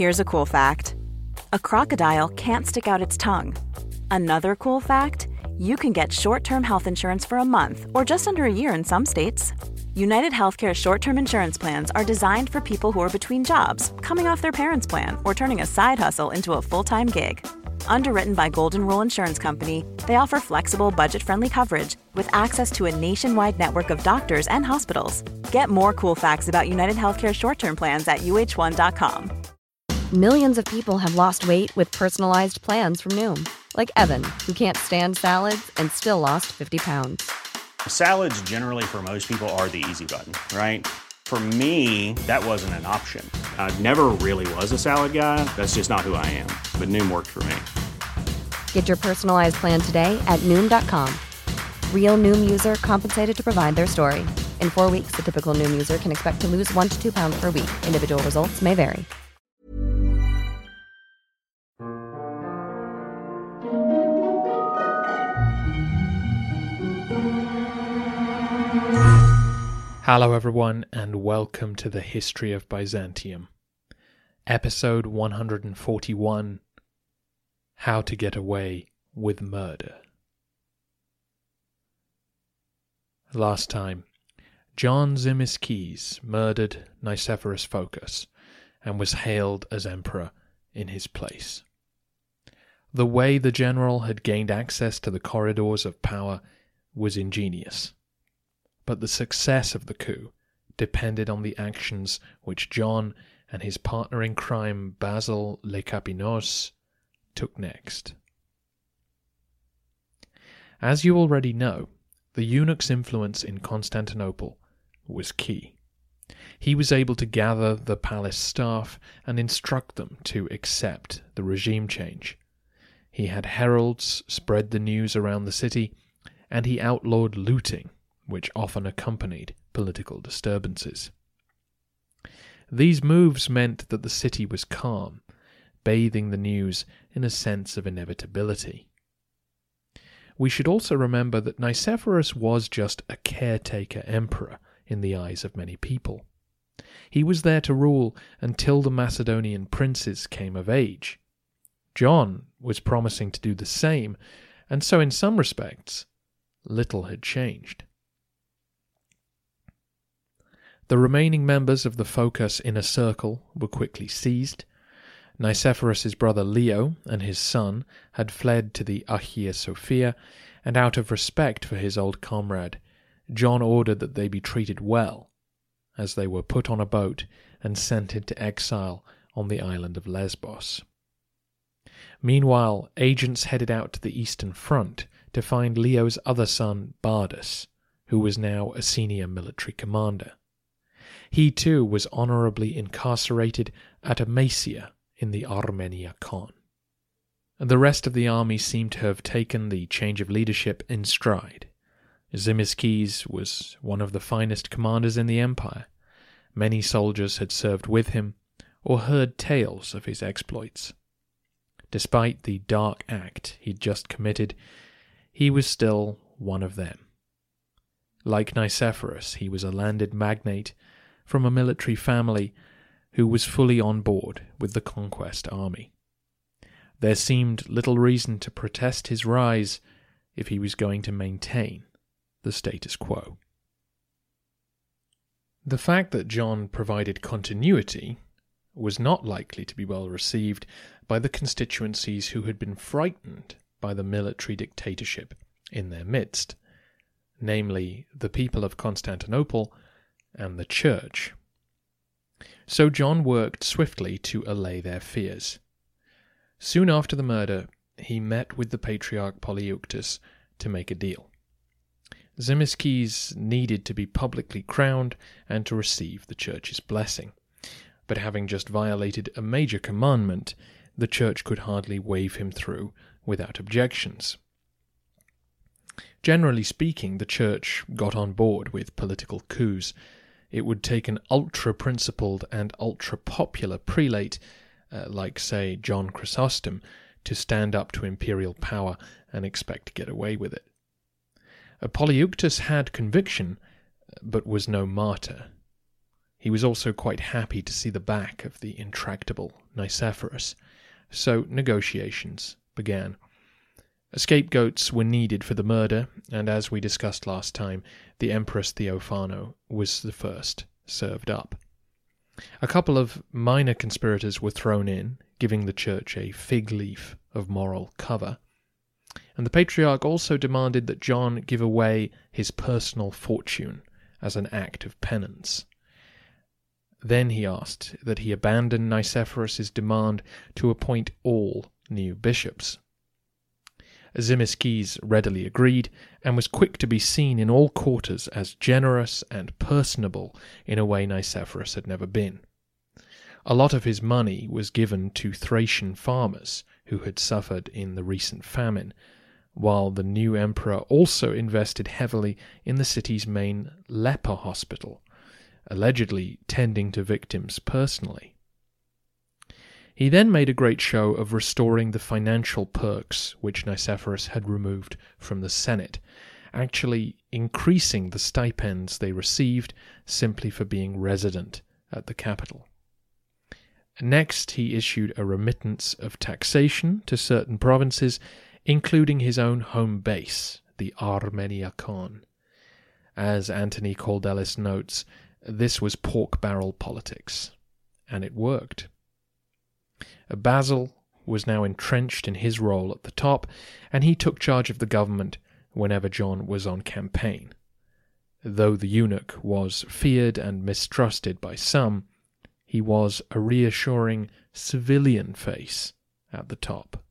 Here's a cool fact. A crocodile can't stick out its tongue. Another cool fact, you can get short-term health insurance for a month or just under a year in some states. United Healthcare short-term insurance plans are designed for people who are between jobs, coming off their parents' plan, or turning a side hustle into a full-time gig. Underwritten by Golden Rule Insurance Company, they offer flexible, budget-friendly coverage with access to a nationwide network of doctors and hospitals. Get more cool facts about United Healthcare short-term plans at uh1.com. Millions of people have lost weight with personalized plans from Noom. Like Evan, who can't stand salads and still lost 50 pounds. Salads generally for most people are the easy button, right? For me, that wasn't an option. I never really was a salad guy. That's just not who I am. But Noom worked for me. Get your personalized plan today at Noom.com. Real Noom user compensated to provide their story. In 4 weeks, the typical Noom user can expect to lose 1 to 2 pounds per week. Individual results may vary. Hello everyone, and welcome to the History of Byzantium. Episode 141, How to Get Away with Murder. Last time, John Tzimiskes murdered Nicephorus Phocas and was hailed as emperor in his place. The way the general had gained access to the corridors of power was ingenious. But the success of the coup depended on the actions which John and his partner in crime Basil Lekapinos took next. As you already know, the eunuch's influence in Constantinople was key. He was able to gather the palace staff and instruct them to accept the regime change. He had heralds spread the news around the city, and he outlawed looting, which often accompanied political disturbances. These moves meant that the city was calm, bathing the news in a sense of inevitability. We should also remember that Nicephorus was just a caretaker emperor in the eyes of many people. He was there to rule until the Macedonian princes came of age. John was promising to do the same, and so in some respects, little had changed. The remaining members of the Phocas inner circle were quickly seized. Nicephorus's brother Leo and his son had fled to the Hagia Sophia, and out of respect for his old comrade, John ordered that they be treated well, as they were put on a boat and sent into exile on the island of Lesbos. Meanwhile, agents headed out to the Eastern Front to find Leo's other son, Bardas, who was now a senior military commander. He too was honourably incarcerated at Amasia in the Armenia Khan. The rest of the army seemed to have taken the change of leadership in stride. Tzimiskes was one of the finest commanders in the empire. Many soldiers had served with him or heard tales of his exploits. Despite the dark act he'd just committed, he was still one of them. Like Nicephorus, he was a landed magnate from a military family who was fully on board with the conquest army. There seemed little reason to protest his rise if he was going to maintain the status quo. The fact that John provided continuity was not likely to be well received by the constituencies who had been frightened by the military dictatorship in their midst, namely the people of Constantinople and the church. So John worked swiftly to allay their fears. Soon after the murder, he met with the Patriarch Polyeuctus to make a deal. Tzimiskes needed to be publicly crowned and to receive the church's blessing, but having just violated a major commandment, the church could hardly wave him through without objections. Generally speaking, the church got on board with political coups. It would take an ultra-principled and ultra-popular prelate, like, say, John Chrysostom, to stand up to imperial power and expect to get away with it. Polyeuctus had conviction, but was no martyr. He was also quite happy to see the back of the intractable Nicephorus, so negotiations began. Scapegoats were needed for the murder, and as we discussed last time, the Empress Theophano was the first served up. A couple of minor conspirators were thrown in, giving the church a fig leaf of moral cover, and the Patriarch also demanded that John give away his personal fortune as an act of penance. Then he asked that he abandon Nicephorus's demand to appoint all new bishops. Tzimiskes readily agreed, and was quick to be seen in all quarters as generous and personable in a way Nicephorus had never been. A lot of his money was given to Thracian farmers who had suffered in the recent famine, while the new emperor also invested heavily in the city's main leper hospital, allegedly tending to victims personally. He then made a great show of restoring the financial perks which Nicephorus had removed from the Senate, actually increasing the stipends they received simply for being resident at the capital. Next, he issued a remittance of taxation to certain provinces, including his own home base, the Armeniakon. As Anthony Caldelis notes, this was pork barrel politics, and it worked. Basil was now entrenched in his role at the top, and he took charge of the government whenever John was on campaign. Though the eunuch was feared and mistrusted by some, he was a reassuring civilian face at the top.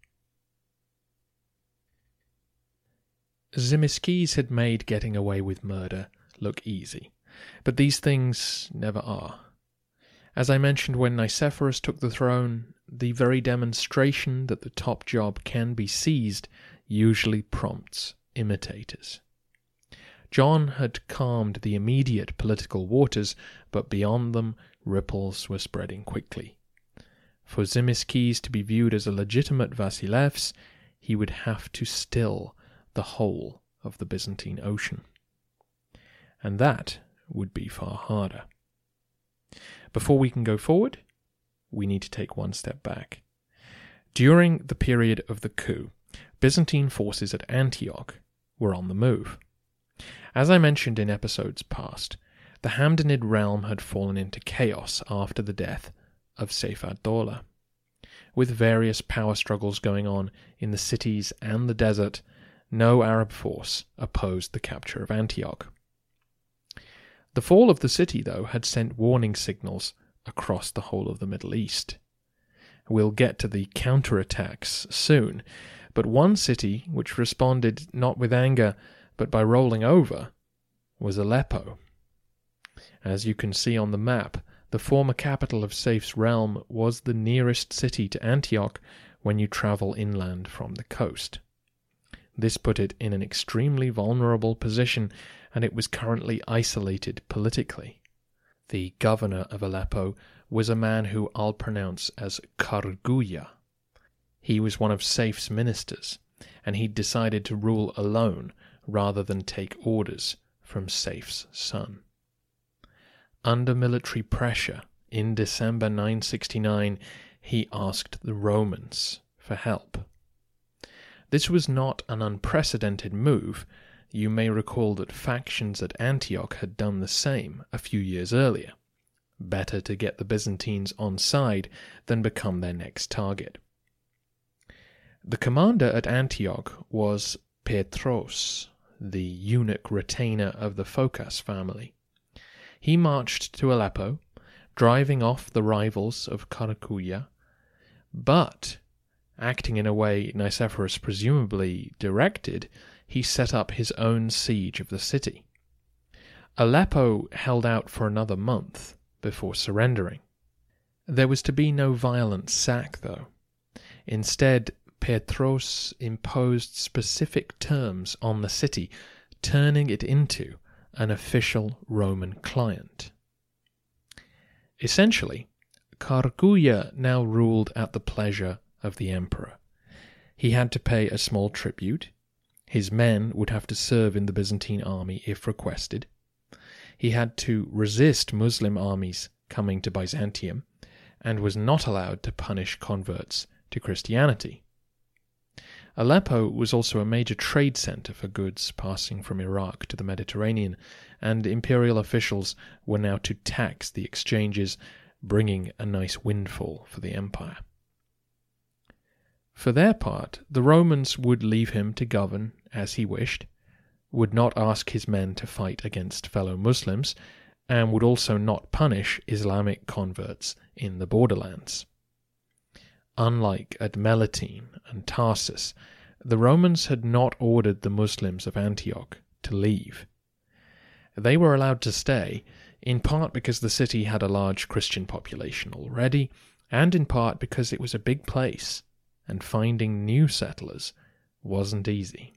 Tzimiskes had made getting away with murder look easy, but these things never are. As I mentioned when Nicephorus took the throne, the very demonstration that the top job can be seized usually prompts imitators. John had calmed the immediate political waters, but beyond them ripples were spreading quickly. For Tzimiskes to be viewed as a legitimate Vasilevs, he would have to still the whole of the Byzantine Ocean. And that would be far harder. Before we can go forward, we need to take one step back. During the period of the coup, Byzantine forces at Antioch were on the move. As I mentioned in episodes past, the Hamdanid realm had fallen into chaos after the death of Saif ad-Dawla. With various power struggles going on in the cities and the desert, no Arab force opposed the capture of Antioch. The fall of the city, though, had sent warning signals across the whole of the Middle East. We'll get to the counterattacks soon, but one city which responded not with anger, but by rolling over, was Aleppo. As you can see on the map, the former capital of Saif's realm was the nearest city to Antioch when you travel inland from the coast. This put it in an extremely vulnerable position, and it was currently isolated politically. The governor of Aleppo was a man who I'll pronounce as Karguya. He was one of Saif's ministers, and he'd decided to rule alone rather than take orders from Saif's son. Under military pressure, in December 969, he asked the Romans for help. This was not an unprecedented move. You may recall that factions at Antioch had done the same a few years earlier. Better to get the Byzantines on side than become their next target. The commander at Antioch was Petros, the eunuch retainer of the Phocas family. He marched to Aleppo, driving off the rivals of Karkuya, but, acting in a way Nicephorus presumably directed, he set up his own siege of the city. Aleppo held out for another month before surrendering. There was to be no violent sack, though. Instead, Petros imposed specific terms on the city, turning it into an official Roman client. Essentially, Karkuya now ruled at the pleasure of the emperor. He had to pay a small tribute. His men would have to serve in the Byzantine army if requested. he had to resist Muslim armies coming to Byzantium and was not allowed to punish converts to Christianity. Aleppo was also a major trade center for goods passing from Iraq to the Mediterranean, and imperial officials were now to tax the exchanges, bringing a nice windfall for the empire. For their part, the Romans would leave him to govern as he wished, would not ask his men to fight against fellow Muslims, and would also not punish Islamic converts in the borderlands. Unlike at Melitene and Tarsus, the Romans had not ordered the Muslims of Antioch to leave. They were allowed to stay, in part because the city had a large Christian population already, and in part because it was a big place, and finding new settlers wasn't easy.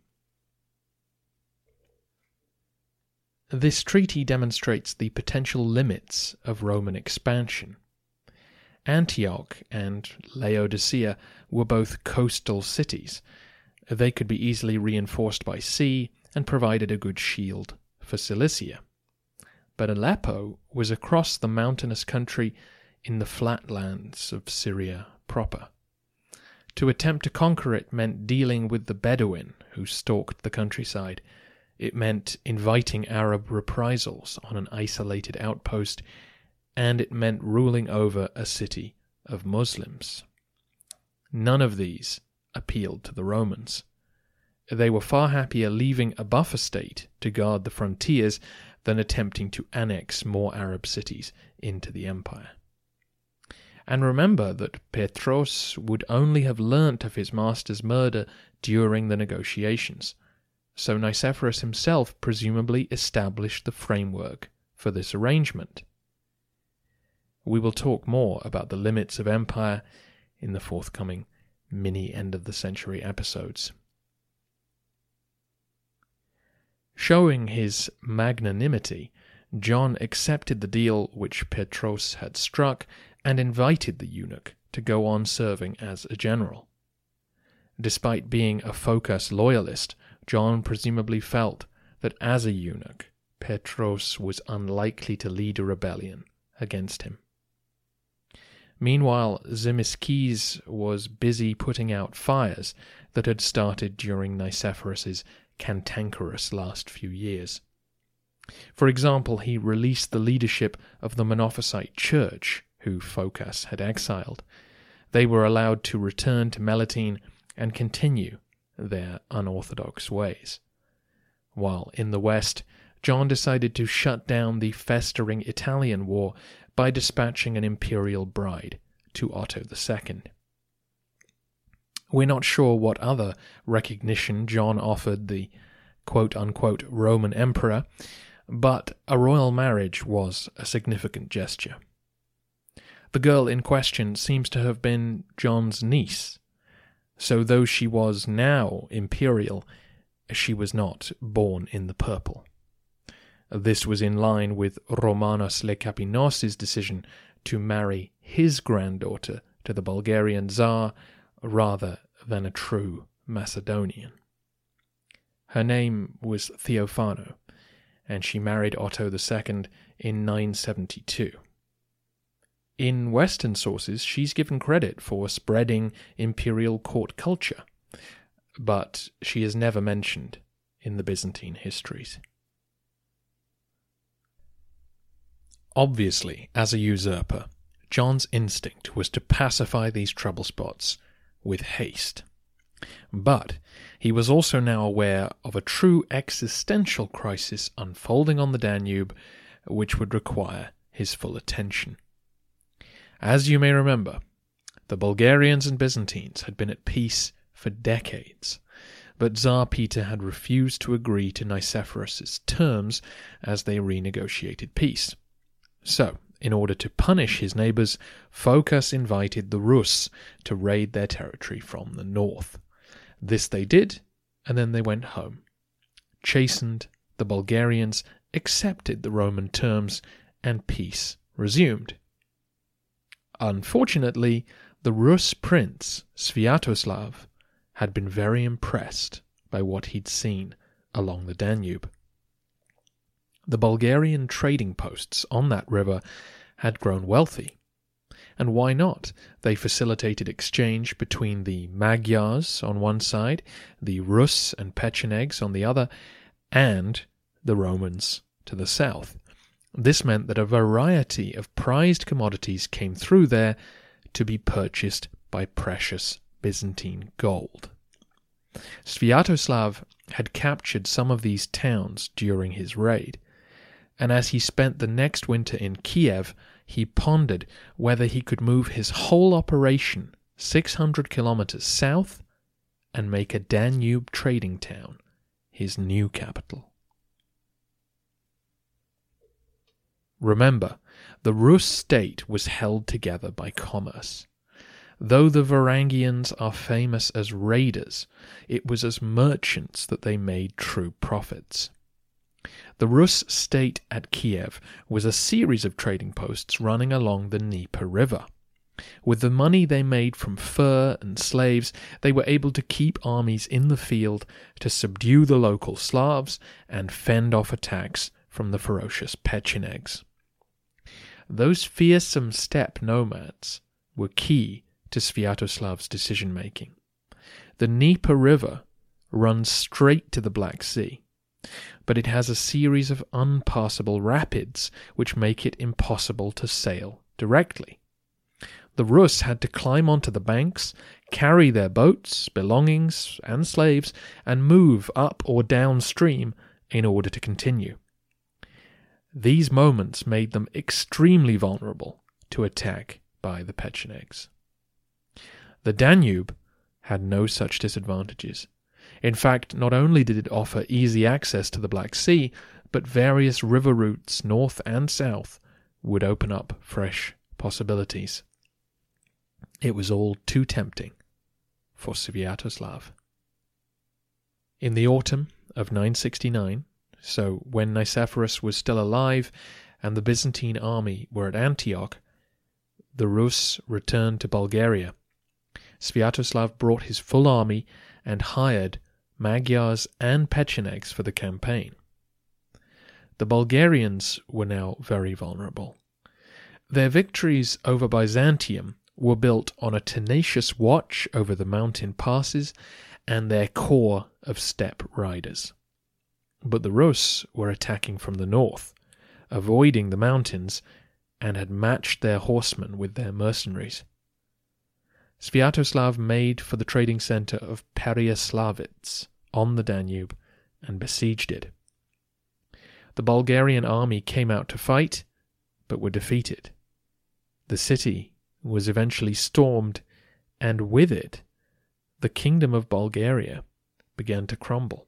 This treaty demonstrates the potential limits of Roman expansion. Antioch and Laodicea were both coastal cities. They could be easily reinforced by sea and provided a good shield for Cilicia. But Aleppo was across the mountainous country in the flatlands of Syria proper. To attempt to conquer it meant dealing with the Bedouin who stalked the countryside. It meant inviting Arab reprisals on an isolated outpost, and it meant ruling over a city of Muslims. None of these appealed to the Romans. They were far happier leaving a buffer state to guard the frontiers than attempting to annex more Arab cities into the empire. And remember that Petros would only have learnt of his master's murder during the negotiations, so Nicephorus himself presumably established the framework for this arrangement. We will talk more about the limits of empire in the forthcoming mini end-of-the-century episodes. Showing his magnanimity, John accepted the deal which Petros had struck and invited the eunuch to go on serving as a general. Despite being a Phocas loyalist, John presumably felt that as a eunuch, Petros was unlikely to lead a rebellion against him. Meanwhile, Zimisces was busy putting out fires that had started during Nicephorus's cantankerous last few years. For example, he released the leadership of the Monophysite Church, who Phocas had exiled. They were allowed to return to Melitene and continue their unorthodox ways. While in the West, John decided to shut down the festering Italian war by dispatching an imperial bride to Otto II. We're not sure what other recognition John offered the quote-unquote Roman emperor, but a royal marriage was a significant gesture. The girl in question seems to have been John's niece, so though she was now imperial, she was not born in the purple. This was in line with Romanos Lekapinos' decision to marry his granddaughter to the Bulgarian Tsar rather than a true Macedonian. Her name was Theophano, and she married Otto II in 972. In Western sources, she's given credit for spreading imperial court culture, but she is never mentioned in the Byzantine histories. Obviously, as a usurper, John's instinct was to pacify these trouble spots with haste. But he was also now aware of a true existential crisis unfolding on the Danube, which would require his full attention. As you may remember, the Bulgarians and Byzantines had been at peace for decades, but Tsar Peter had refused to agree to Nicephorus's terms as they renegotiated peace. So, in order to punish his neighbours, Phocas invited the Rus to raid their territory from the north. This they did, and then they went home. Chastened, the Bulgarians accepted the Roman terms, and peace resumed. Unfortunately, the Rus prince, Sviatoslav, had been very impressed by what he'd seen along the Danube. The Bulgarian trading posts on that river had grown wealthy. And why not? They facilitated exchange between the Magyars on one side, the Rus and Pechenegs on the other, and the Romans to the south. This meant that a variety of prized commodities came through there to be purchased by precious Byzantine gold. Sviatoslav had captured some of these towns during his raid, and as he spent the next winter in Kiev, he pondered whether he could move his whole operation 600 kilometers south and make a Danube trading town his new capital. Remember, the Rus state was held together by commerce. Though the Varangians are famous as raiders, it was as merchants that they made true profits. The Rus state at Kiev was a series of trading posts running along the Dnieper River. With the money they made from fur and slaves, they were able to keep armies in the field to subdue the local Slavs and fend off attacks from the ferocious Pechenegs. Those fearsome steppe nomads were key to Sviatoslav's decision-making. The Dnieper River runs straight to the Black Sea, but it has a series of unpassable rapids which make it impossible to sail directly. The Rus had to climb onto the banks, carry their boats, belongings, and slaves, and move up or downstream in order to continue. These moments made them extremely vulnerable to attack by the Pechenegs. The Danube had no such disadvantages. In fact, not only did it offer easy access to the Black Sea, but various river routes north and south would open up fresh possibilities. It was all too tempting for Sviatoslav. In the autumn of 969, so when Nicephorus was still alive and the Byzantine army were at Antioch, the Rus returned to Bulgaria. Sviatoslav brought his full army and hired Magyars and Pechenegs for the campaign. The Bulgarians were now very vulnerable. Their victories over Byzantium were built on a tenacious watch over the mountain passes and their corps of steppe riders. But the Rus were attacking from the north, avoiding the mountains, and had matched their horsemen with their mercenaries. Sviatoslav made for the trading centre of Pereyaslawitz on the Danube and besieged it. The Bulgarian army came out to fight, but were defeated. The city was eventually stormed, and with it, the kingdom of Bulgaria began to crumble.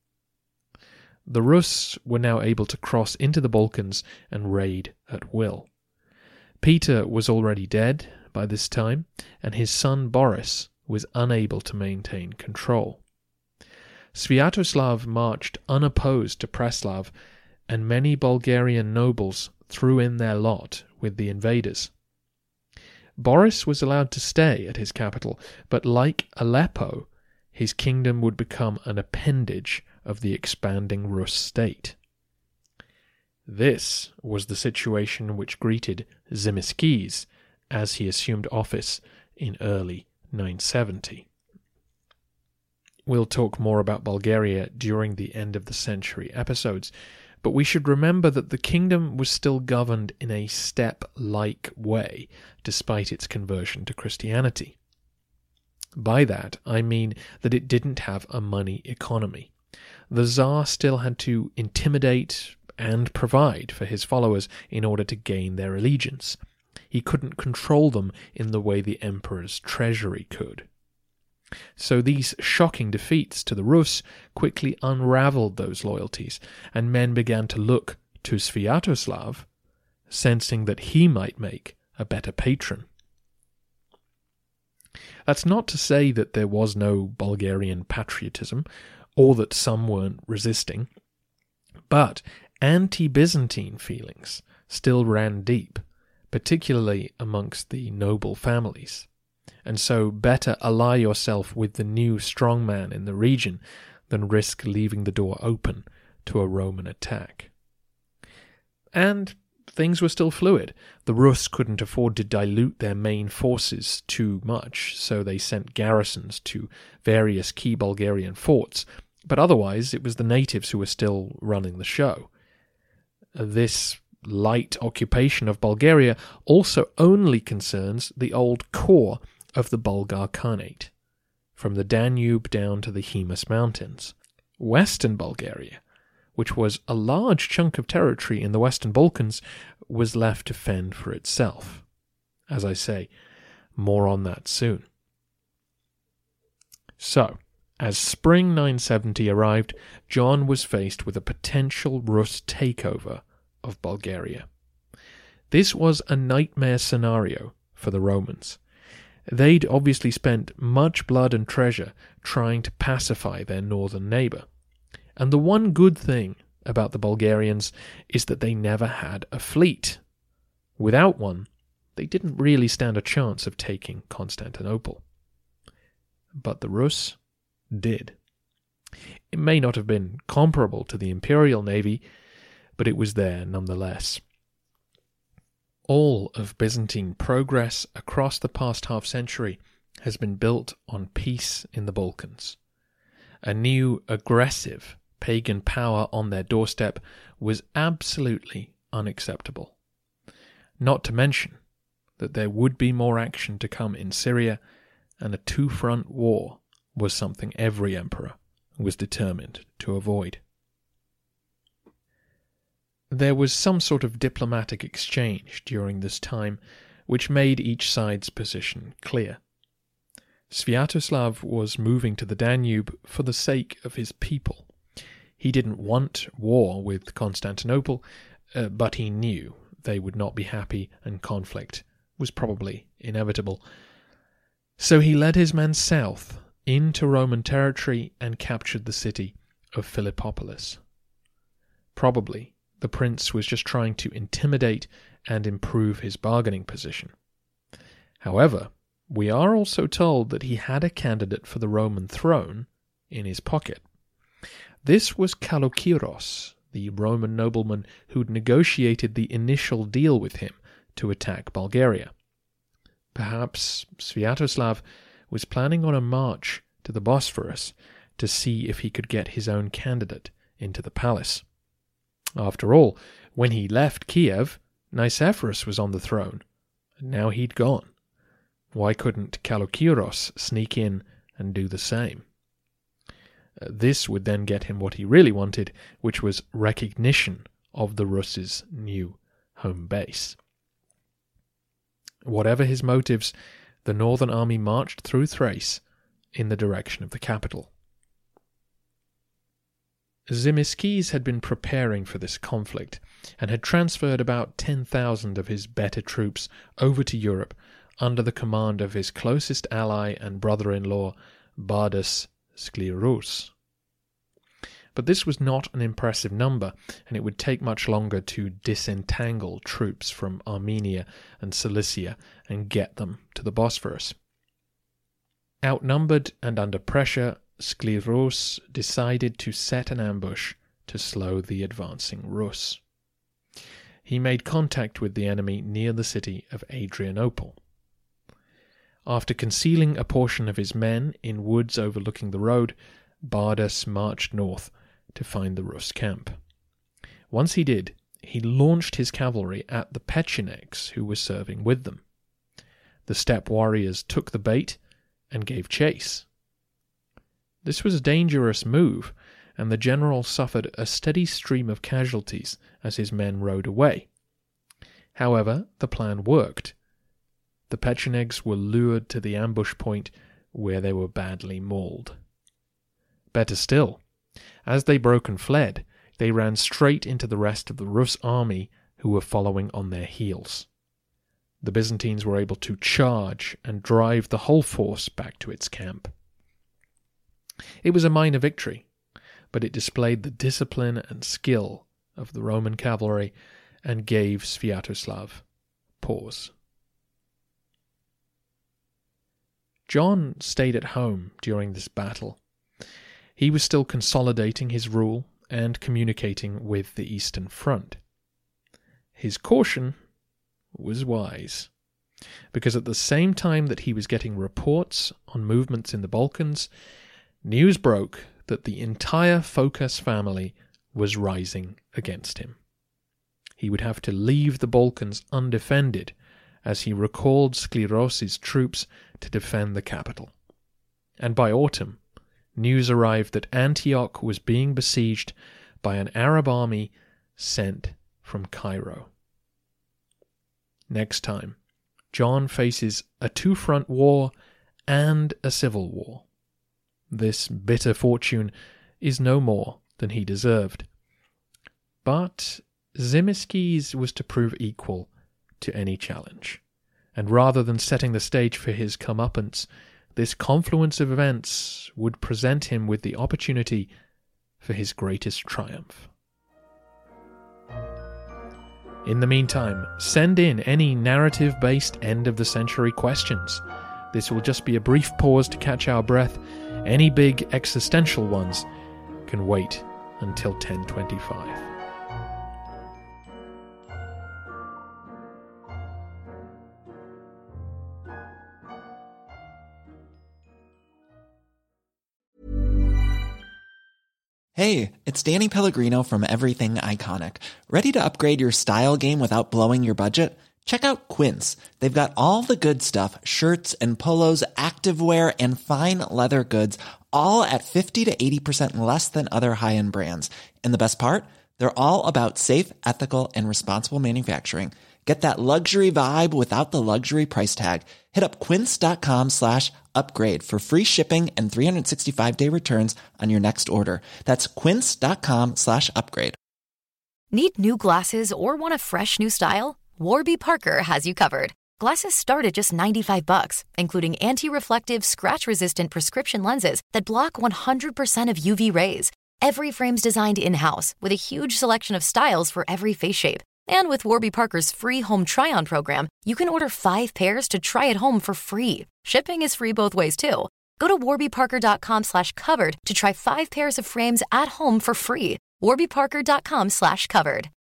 The Rus were now able to cross into the Balkans and raid at will. Peter was already dead by this time, and his son Boris was unable to maintain control. Sviatoslav marched unopposed to Preslav, and many Bulgarian nobles threw in their lot with the invaders. Boris was allowed to stay at his capital, but like Aleppo, his kingdom would become an appendage of the expanding Rus state. This was the situation which greeted Tzimiskes as he assumed office in early 970. We'll talk more about Bulgaria during the end of the century episodes, but we should remember that the kingdom was still governed in a steppe-like way, despite its conversion to Christianity. By that, I mean that it didn't have a money economy. The Tsar still had to intimidate and provide for his followers in order to gain their allegiance. He couldn't control them in the way the emperor's treasury could. So these shocking defeats to the Rus quickly unravelled those loyalties, and men began to look to Sviatoslav, sensing that he might make a better patron. That's not to say that there was no Bulgarian patriotism, or that some weren't resisting, but anti-Byzantine feelings still ran deep, particularly amongst the noble families. And so better ally yourself with the new strongman in the region than risk leaving the door open to a Roman attack. And things were still fluid. The Rus couldn't afford to dilute their main forces too much, so they sent garrisons to various key Bulgarian forts, but otherwise it was the natives who were still running the show. This light occupation of Bulgaria also only concerns the old core of the Bulgar Khanate, from the Danube down to the Hemus Mountains. Western Bulgaria, which was a large chunk of territory in the Western Balkans, was left to fend for itself. As I say, more on that soon. So, as spring 970 arrived, John was faced with a potential Rus takeover of Bulgaria. This was a nightmare scenario for the Romans. They'd obviously spent much blood and treasure trying to pacify their northern neighbour. And the one good thing about the Bulgarians is that they never had a fleet. Without one, they didn't really stand a chance of taking Constantinople. But the Rus did. It may not have been comparable to the imperial navy, but it was there nonetheless. All of Byzantine progress across the past half-century has been built on peace in the Balkans. A new, aggressive pagan power on their doorstep was absolutely unacceptable. Not to mention that there would be more action to come in Syria, and a two-front war was something every emperor was determined to avoid. There was some sort of diplomatic exchange during this time which made each side's position clear. Sviatoslav was moving to the Danube for the sake of his people. He didn't want war with Constantinople, but he knew they would not be happy and conflict was probably inevitable. So he led his men south into Roman territory and captured the city of Philippopolis. Probably the prince was just trying to intimidate and improve his bargaining position. However, we are also told that he had a candidate for the Roman throne in his pocket. This was Kalokiros, the Roman nobleman who'd negotiated the initial deal with him to attack Bulgaria. Perhaps Sviatoslav was planning on a march to the Bosphorus to see if he could get his own candidate into the palace. After all, when he left Kiev, Nicephorus was on the throne, and now he'd gone. Why couldn't Kalokiros sneak in and do the same? This would then get him what he really wanted, which was recognition of the Rus' new home base. Whatever his motives, the northern army marched through Thrace in the direction of the capital. Tzimiskes had been preparing for this conflict and had transferred about 10,000 of his better troops over to Europe under the command of his closest ally and brother-in-law, Bardas Sklerus. But this was not an impressive number, and it would take much longer to disentangle troops from Armenia and Cilicia and get them to the Bosphorus. Outnumbered and under pressure, Sklerus decided to set an ambush to slow the advancing Rus. He made contact with the enemy near the city of Adrianople. After concealing a portion of his men in woods overlooking the road, Bardas marched north to find the Rus camp. Once he did, he launched his cavalry at the Pechenegs who were serving with them. The steppe warriors took the bait and gave chase. This was a dangerous move, and the general suffered a steady stream of casualties as his men rode away. However, the plan worked. The Pechenegs were lured to the ambush point where they were badly mauled. Better still, as they broke and fled, they ran straight into the rest of the Rus army who were following on their heels. The Byzantines were able to charge and drive the whole force back to its camp. It was a minor victory, but it displayed the discipline and skill of the Roman cavalry and gave Sviatoslav pause. John stayed at home during this battle. He was still consolidating his rule and communicating with the Eastern Front. his caution was wise, because at the same time that he was getting reports on movements in the Balkans, news broke that the entire Phocas family was rising against him. He would have to leave the Balkans undefended as he recalled Scleros's troops to defend the capital. And by autumn, news arrived that Antioch was being besieged by an Arab army sent from Cairo. Next time, John faces a two-front war and a civil war. This bitter fortune is no more than he deserved. But Tzimiskes was to prove equal to any challenge, and rather than setting the stage for his comeuppance, this confluence of events would present him with the opportunity for his greatest triumph. In the meantime, send in any narrative-based end-of-the-century questions. This will just be a brief pause to catch our breath. Any big existential ones can wait until 1025. Hey, it's Danny Pellegrino from Everything Iconic. Ready to upgrade your style game without blowing your budget? Check out Quince. They've got all the good stuff, shirts and polos, activewear, and fine leather goods, all at 50 to 80% less than other high-end brands. And the best part? They're all about safe, ethical, and responsible manufacturing. Get that luxury vibe without the luxury price tag. Hit up quince.com/upgrade for free shipping and 365-day returns on your next order. That's quince.com/upgrade. Need new glasses or want a fresh new style? Warby Parker has you covered. Glasses start at just $95, including anti-reflective, scratch-resistant prescription lenses that block 100% of UV rays. Every frame's designed in-house with a huge selection of styles for every face shape. And with Warby Parker's free home try-on program, you can order 5 pairs to try at home for free. Shipping is free both ways, too. Go to warbyparker.com/covered to try 5 pairs of frames at home for free. warbyparker.com/covered.